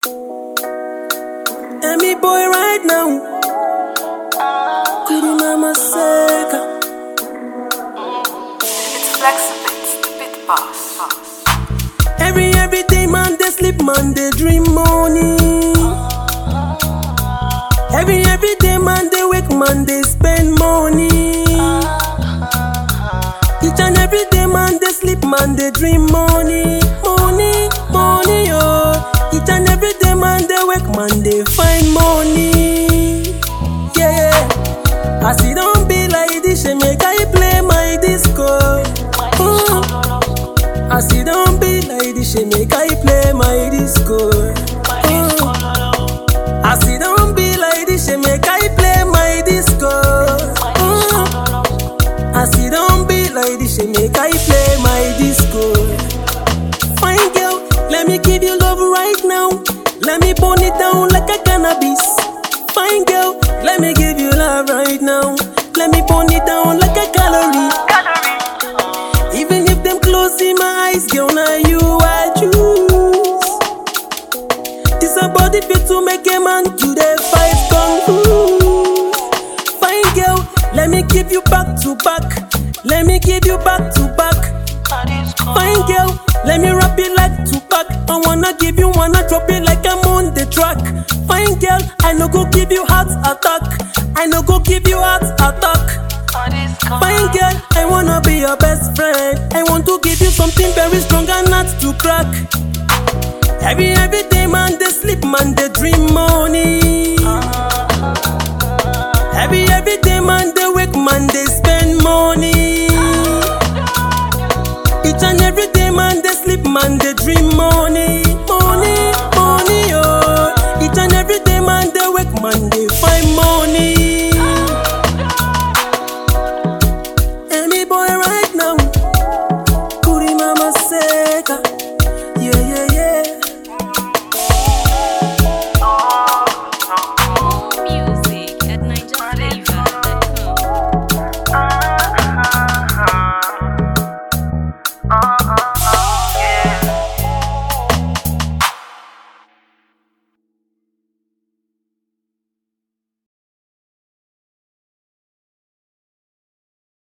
And me boy right now, Pretty Mama Seka. It's Flexibit, the bit boss. Every day man they sleep, man they dream money. Every day man they wake, man they spend money. Each and every day man they sleep, man they dream money. Money, oh. Each and every day man they wake, man they find money. Yeah. As it don't be like this, she make I play my disco. As it don't be like this, she make I play my disco. As it don't be like this, she make I play my disco. As it don't be like this, she make I play my disco. Fine girl, let me give you love right now. Let me burn it down like a cannabis. Fine girl, let me give you love right now. Let me burn it down like a calorie. Even if them close in my eyes, girl, now you I choose. This a body fit to make a man do the fight kung fu. Fine girl, let me give you back to back. Let me give you back to back. Fine girl, let me rap it like Tupac. I wanna give you, wanna drop it like I'm on the track. Fine girl, I no go give you heart attack. I no go give you heart attack. Fine girl, I wanna be your best friend. I want to give you something very strong and not to crack. Every day, man.